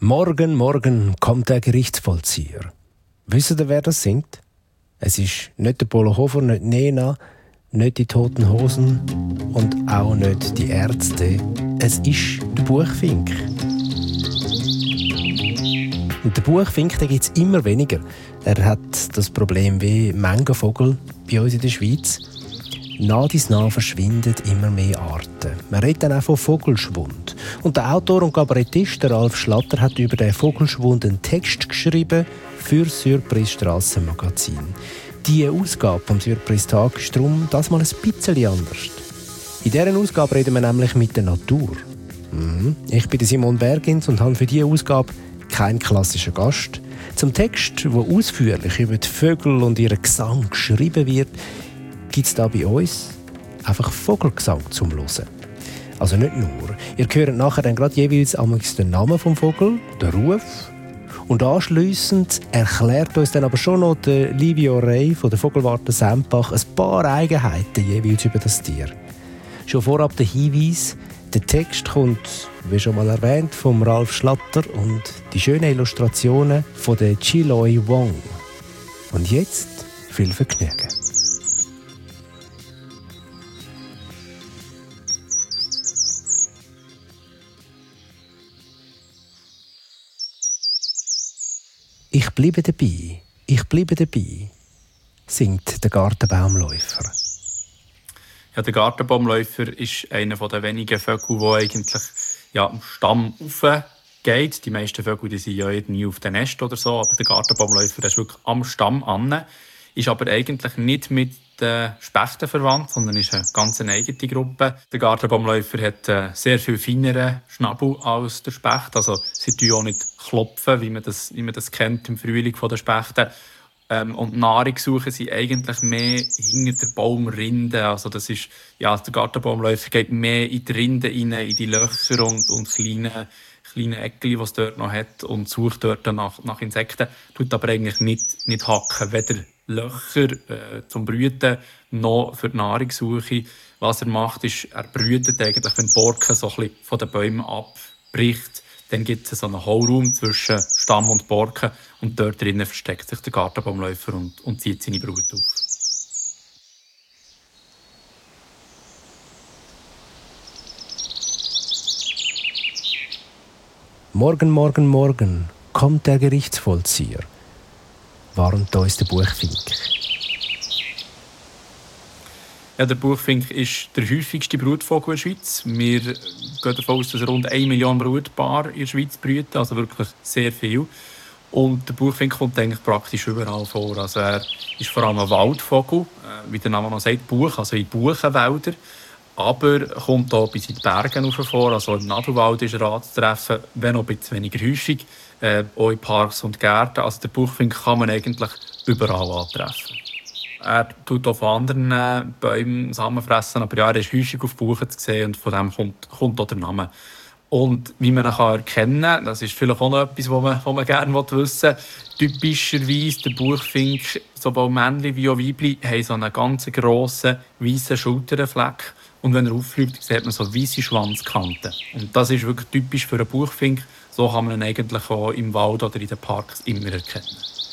Morgen, morgen kommt der Gerichtsvollzieher. Wisst ihr, wer das singt? Es ist nicht der Polohofer, nicht Nena, nicht die Toten Hosen und auch nicht die Ärzte. Es ist der Buchfink. Und der Buchfink gibt es immer weniger. Er hat das Problem wie mancher Vogel bei uns in der Schweiz. Nach dies nach verschwinden immer mehr Arten. Man redet dann auch von Vogelschwund. Und der Autor und Kabarettist Ralf Schlatter hat über den Vogelschwund einen Text geschrieben für Surprise Strassenmagazin. Die Ausgabe vom Surprise Tag ist darum das mal ein bisschen anders. In dieser Ausgabe reden wir nämlich mit der Natur. Ich bin Simon Bergins und habe für diese Ausgabe keinen klassischen Gast. Zum Text, der ausführlich über die Vögel und ihren Gesang geschrieben wird, gibt es da bei uns einfach Vogelgesang zum Hören. Also nicht nur. Ihr hört nachher dann gerade jeweils den Namen vom Vogel, den Ruf. Und anschliessend erklärt uns dann aber schon noch der Livio Rey von der Vogelwarte Sempach ein paar Eigenheiten jeweils über das Tier. Schon vorab der Hinweis, der Text kommt, wie schon mal erwähnt, vom Ralf Schlatter und die schönen Illustrationen von der Chiloi Wong. Und jetzt viel Vergnügen. Ich bleibe dabei, singt der Gartenbaumläufer. Ja, der Gartenbaumläufer ist einer der wenigen Vögel, der eigentlich am Stamm raufgeht. Die meisten Vögel die sind ja nie auf den Nest oder so, aber der Gartenbaumläufer ist wirklich am Stamm an. Ist aber eigentlich nicht mit den Spechten verwandt, sondern ist eine ganz eigene Gruppe. Der Gartenbaumläufer hat sehr viel feineren Schnabel als der Specht. Also sie tun auch nicht klopfen, wie man das kennt im Frühling von den Spechten. Und Nahrung suchen sie eigentlich mehr hinter der Baumrinde. Also das ist, der Gartenbaumläufer geht mehr in die Rinde rein, in die Löcher und kleine Ecken, die es dort noch hat, und sucht dort nach Insekten. Tut aber eigentlich nicht hacken, weder Löcher zum Brüten noch für die Nahrungssuche. Was er macht, ist, er brütet eigentlich, wenn die Borke so ein bisschen von den Bäumen abbricht. Dann gibt es so einen Hohlraum zwischen Stamm und Borke und dort drinnen versteckt sich der Gartenbaumläufer und zieht seine Brut auf. Morgen, morgen, morgen kommt der Gerichtsvollzieher, warnt uns der Buchfink. Ja, der Buchfink ist der häufigste Brutvogel in der Schweiz. Wir gehen davon aus, dass rund 1 Million Brutpaare in der Schweiz brüten, also wirklich sehr viel. Und der Buchfink kommt eigentlich praktisch überall vor. Also er ist vor allem ein Waldvogel, wie der Name noch sagt, Buch, also in Buchenwäldern. Aber kommt auch bis in die Berge vor, also im Nadelwald ist er anzutreffen, wenn auch ein bisschen weniger häufig, auch in Parks und Gärten. Also den Buchfink kann man eigentlich überall antreffen. Er tut auch von anderen Bäumen Samen fressen, aber er ist häufig auf Buchen zu sehen und von dem kommt auch der Name. Und wie man ihn erkennen kann, das ist vielleicht auch noch etwas, was man gerne wissen will. Typischerweise der Buchfink, sowohl Männchen wie auch Weibchen, haben so einen ganz grossen, weißen Schulterfleck. Und wenn er auffliegt, sieht man so weisse Schwanzkanten. Und das ist wirklich typisch für einen Buchfink. So kann man ihn eigentlich auch im Wald oder in den Parks immer erkennen.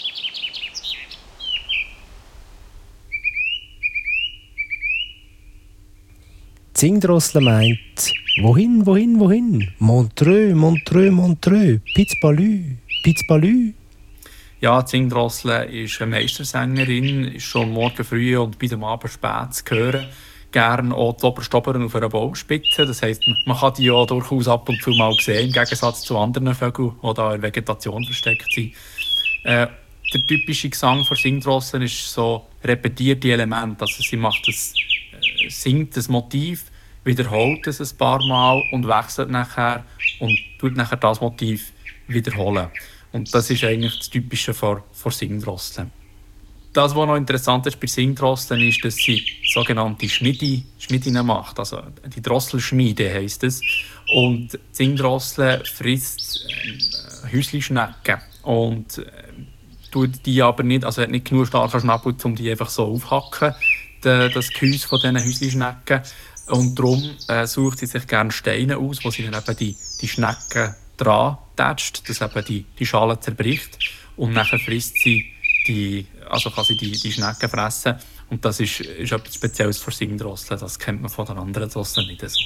Die Singdrossel meint, wohin, wohin, wohin? Montreux, Montreux, Montreux, Pitzbalü, Pitzbalü. Ja, die Singdrossel ist eine Meistersängerin, ist schon morgen früh und bei dem Abend spät zu hören. Gerne auch die Oberstoberen auf einer Baumspitze. Das heisst, man kann die ja durchaus ab und zu mal sehen, im Gegensatz zu anderen Vögeln, die da in der Vegetation versteckt sind. Der typische Gesang der Singdrossel ist so repetierte Elemente. Also sie macht singt das Motiv, wiederholt es ein paar Mal und wechselt nachher und tut nachher das Motiv wiederholen. Und das ist eigentlich das Typische für Singdrosseln. Das, was noch interessant ist bei Singdrosseln, ist, dass sie sogenannte Schmiedinnen macht. Also die Drosselschmiede heisst es. Und die Singdrossel frisst Häuslischnecken und tut die aber nicht, also hat nicht genug starken Schnabel, um die einfach so aufhacken, das Gehäuse von diesen Häuslischnecken. Und darum sucht sie sich gerne Steine aus, wo sie dann eben die Schnecken dran tätscht, dass eben die Schale zerbricht. Und nachher frisst sie kann sie die Schnecken fressen. Und das ist etwas Spezielles für Singdrosseln. Das kennt man von den anderen Drosseln nicht so.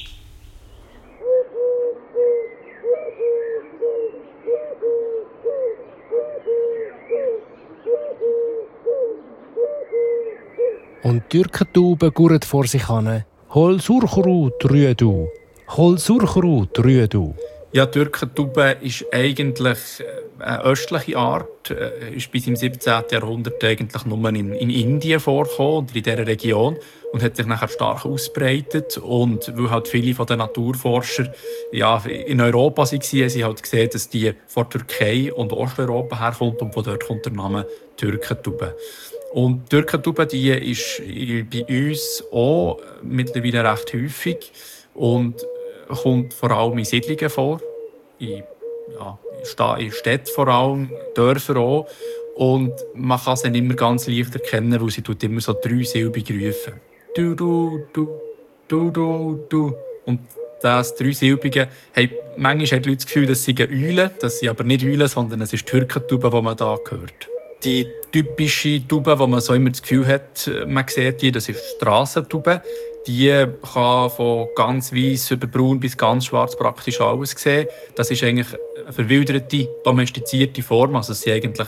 Und die Türkentauben gurren vor sich hin. «Hol Surchrut, rühe du! Hol Surchrut, rühe du!» Ja, die Türkentaube ist eigentlich eine östliche Art. Ist bis im 17. Jahrhundert eigentlich nur in Indien vorgekommen oder in dieser Region und hat sich nachher stark ausgebreitet. Und weil halt viele von den Naturforscher in Europa waren, haben sie halt gesehen, dass die von Türkei und Osteuropa herkommt und von dort kommt der Name Türkentaube. Und die Türkentaube, die ist bei uns auch mittlerweile recht häufig und kommt vor allem in Siedlungen vor, in Städten vor allem, Dörfern auch. Und man kann sie nicht mehr ganz leicht erkennen, weil sie immer so dreisilbig rufen. Du, du, du, du, du, du. Und das Dreisilbige, manchmal haben die Leute das Gefühl, das sind Eulen. Das sind aber nicht Eulen, sondern es ist die Türkentaube, die man hier hört. Die typische Taube, die man so immer das Gefühl hat, man sieht die, das ist die Strassentaube. Die kann von ganz weiss über braun bis ganz schwarz praktisch alles sehen. Das ist eigentlich eine verwilderte, domestizierte Form. Also es waren eigentlich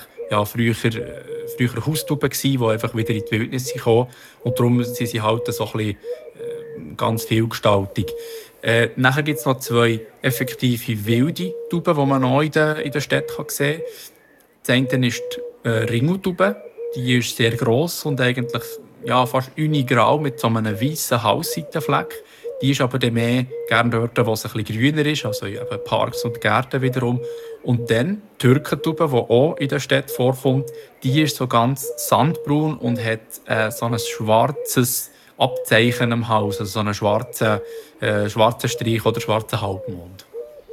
früher Haustuben, die einfach wieder in die Wildnis kamen. Und darum sind sie halt so ein bisschen ganz vielgestaltig. Nachher gibt es noch 2 effektive wilde Tauben, die man noch in der Stadt sehen kann. Das eine ist die Ringeltaube. Die ist sehr gross und eigentlich fast unigrau mit so einem weißen Halsseitenfleck. Die ist aber dann mehr gerne dort, wo es ein bisschen grüner ist, also eben Parks und Gärten wiederum. Und dann die Türkentaube, die auch in der Stadt vorkommt, die ist so ganz sandbraun und hat so ein schwarzes Abzeichen am Hals, also so einen schwarzen Strich oder schwarzen Halbmond.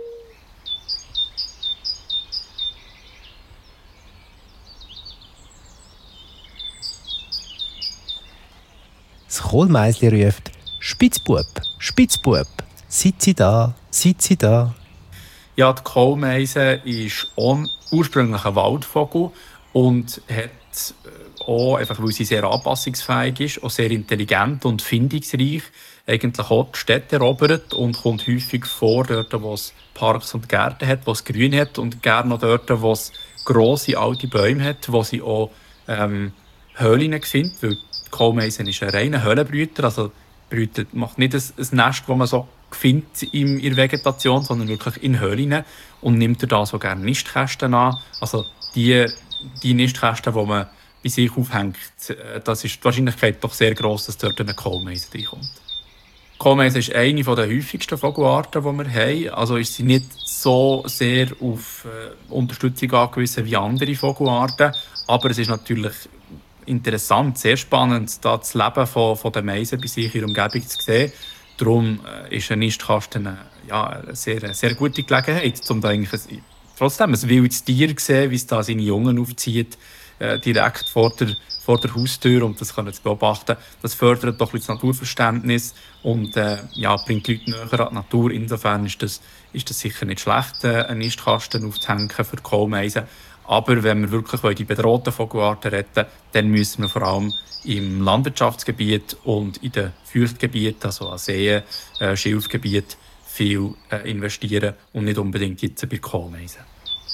Das Kohlmeisli ruft «Spitzbub, Spitzbub, sitze da, sitze da». Ja, die Kohlmeise ist ursprünglich ein Waldvogel und hat auch, einfach weil sie sehr anpassungsfähig ist, auch sehr intelligent und findungsreich, eigentlich auch die Städte erobert und kommt häufig vor, dort wo es Parks und Gärten hat, wo es Grün hat und gerne auch dort, wo es grosse alte Bäume hat, wo sie auch Höhlen findet, weil die Kohlmeise ist ein reiner Höhlenbrüter, also macht nicht ein Nest, das man so findet in der Vegetation, sondern wirklich in Höhlen und nimmt da so gerne Nistkästen an. Also die Nistkästen, die man bei sich aufhängt, das ist die Wahrscheinlichkeit doch sehr gross, dass dort eine Kohlmeise reinkommt. Die Kohlmeise ist eine der häufigsten Vogelarten, die wir haben. Also ist sie nicht so sehr auf Unterstützung angewiesen wie andere Vogelarten, aber es ist natürlich interessant, sehr spannend, da das Leben von den Meisen bei sich in der Umgebung zu sehen. Darum ist ein Nistkasten eine sehr gute Gelegenheit, um trotzdem ein wildes Tier zu sehen, wie es da seine Jungen aufzieht, direkt vor der Haustür, und das können zu beobachten. Das fördert doch das Naturverständnis und bringt die Leute näher an die Natur. Insofern ist das sicher nicht schlecht, einen Nistkasten aufzuhängen für die Kohlmeisen. Aber wenn wir wirklich die bedrohten Vogelarten retten, dann müssen wir vor allem im Landwirtschaftsgebiet und in den Feuchtgebieten, also an Seen, Schilfgebiet, viel investieren und nicht unbedingt jetzt bei Kohlmeisen.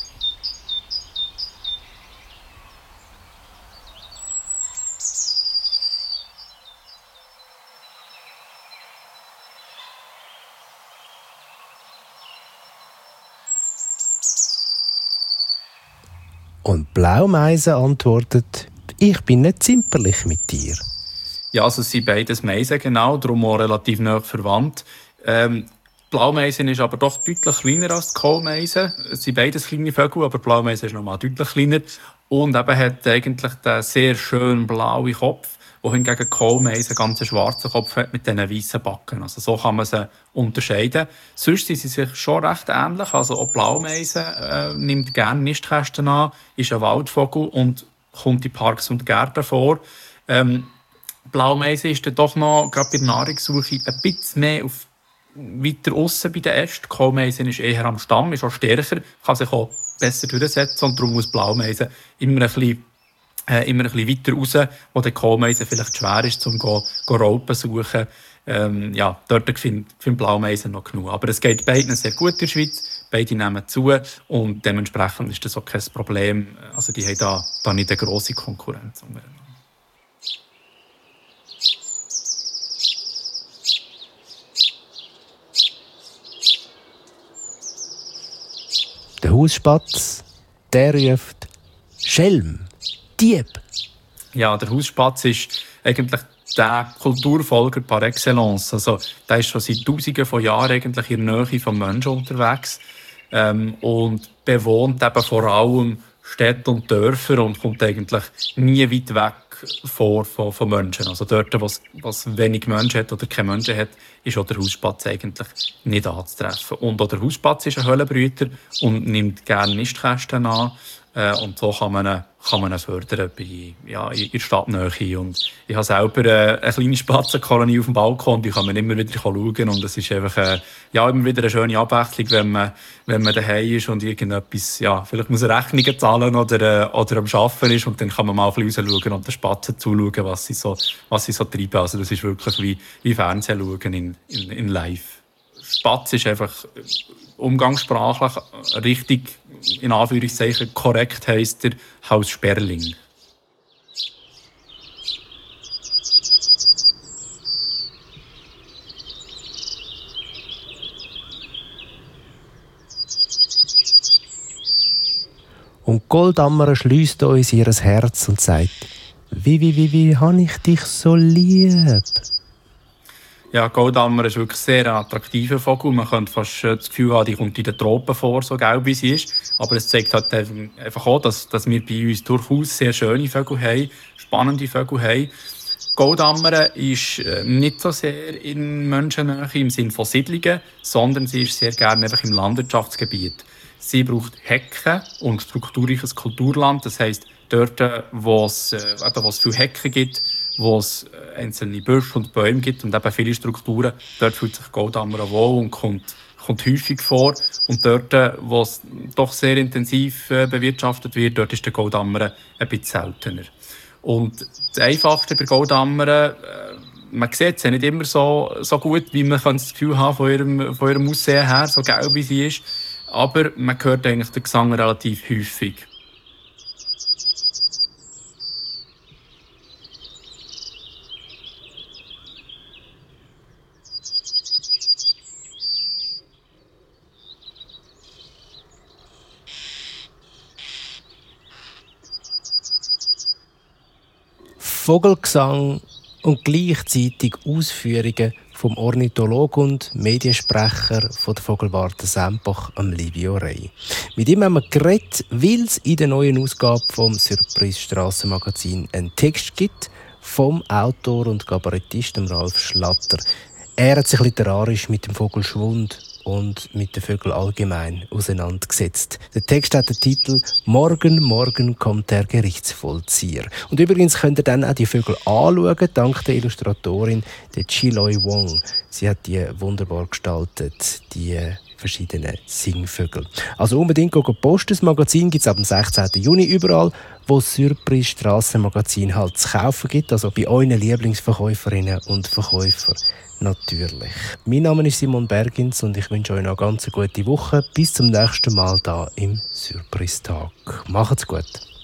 Und Blaumeise antwortet: «Ich bin nicht zimperlich mit dir.» Ja, also es sind beides Meisen, genau, darum auch relativ nah verwandt. Die Blaumeise ist aber doch deutlich kleiner als die Kohlmeise. Es sind beides kleine Vögel, aber die Blaumeise ist nochmal deutlich kleiner. Und eben hat eigentlich den sehr schönen blauen Kopf, wohingegen die Kohlmeise einen ganz schwarzen Kopf hat mit diesen weißen Backen. Also so kann man sie unterscheiden. Sonst sind sie sich schon recht ähnlich. Also auch die Blaumeise nimmt gerne Nistkästen an, ist ein Waldvogel und kommt in Parks und Gärten vor. Die Blaumeise ist dann doch noch, gerade bei der Nahrungssuche, ein bisschen mehr auf weiter aussen bei den Ästen. Die Kohlmeise ist eher am Stamm, ist auch stärker, kann sich auch besser durchsetzen und darum muss Blaumeise immer ein bisschen weiter raus, wo die Kohlmeise vielleicht schwer ist, um Raupen zu suchen. Dort finde Blaumeisen noch genug. Aber es geht beiden sehr gut in der Schweiz. Beide nehmen zu und dementsprechend ist das auch kein Problem. Also die haben da nicht eine grosse Konkurrenz. Der Hausspatz, der ruft Schelm, Dieb. Ja, der Hausspatz ist eigentlich der Kulturfolger par excellence. Also, der ist schon seit Tausenden von Jahren eigentlich in der Nähe vom Menschen unterwegs und bewohnt eben vor allem Städte und Dörfer und kommt eigentlich nie weit weg von Menschen. Also dort, wo es wenig Menschen hat oder keine Menschen hat, ist auch der Hausspatz eigentlich nicht anzutreffen. Und auch der Hausspatz ist ein Höhlenbrüter und nimmt gerne Nistkästen an. Und so kann man ihn fördern in der Stadtnähe. Und ich habe selber eine kleine Spatzenkolonie auf dem Balkon, die kann man immer wieder schauen. Und es ist einfach immer wieder eine schöne Abwechslung, wenn man daheim ist und irgendetwas, vielleicht muss er Rechnungen zahlen oder am Arbeiten ist. Und dann kann man mal ein bisschen rausschauen und den Spatzen zuschauen, was sie so treiben. Also das ist wirklich wie Fernsehen schauen in live. Spatz ist einfach umgangssprachlich richtig, in Anführungszeichen, korrekt heisst er Haus Sperling. Und Goldammer schliesst uns ihr Herz und sagt, wie habe ich dich so lieb? Ja, Goldammer ist wirklich sehr ein attraktiver Vogel. Man könnte fast das Gefühl haben, die kommt in den Tropen vor, so gelb wie sie ist. Aber es zeigt halt einfach auch, dass wir bei uns durchaus sehr schöne Vögel haben, spannende Vögel haben. Goldammer ist nicht so sehr in Menschennähe im Sinne von Siedlungen, sondern sie ist sehr gerne einfach im Landwirtschaftsgebiet. Sie braucht Hecken und strukturreiches Kulturland. Das heisst, dort, wo es viele Hecken gibt, wo es einzelne Büsche und Bäume gibt und eben viele Strukturen, dort fühlt sich Goldammer wohl und kommt häufig vor. Und dort, wo es doch sehr intensiv bewirtschaftet wird, dort ist der Goldammer ein bisschen seltener. Und das Einfachste bei Goldammer, man sieht sie nicht immer so gut, wie man das Gefühl haben von ihrem Aussehen her, so gelb wie sie ist. Aber man hört eigentlich den Gesang relativ häufig. Vogelgesang und gleichzeitig Ausführungen vom Ornithologen und Mediensprecher von der Vogelwarte Sempach, Livio Rey. Mit ihm haben wir geredet, weil es in der neuen Ausgabe vom Surprise Strassenmagazin einen Text gibt vom Autor und Kabarettisten Ralf Schlatter. Er hat sich literarisch mit dem Vogelschwund und mit den Vögeln allgemein auseinandergesetzt. Der Text hat den Titel «Morgen, morgen kommt der Gerichtsvollzieher». Und übrigens könnt ihr dann auch die Vögel anschauen, dank der Illustratorin der Chiloi Wong. Sie hat die wunderbar gestaltet, die verschiedenen Singvögel. Also unbedingt posten. Das Magazin gibt es ab dem 16. Juni überall, wo es Surprise Strassenmagazin halt zu kaufen gibt, also bei euren Lieblingsverkäuferinnen und Verkäufern. Natürlich. Mein Name ist Simon Bergins und ich wünsche euch noch eine ganz gute Woche. Bis zum nächsten Mal hier im Surprise Tag. Macht's gut.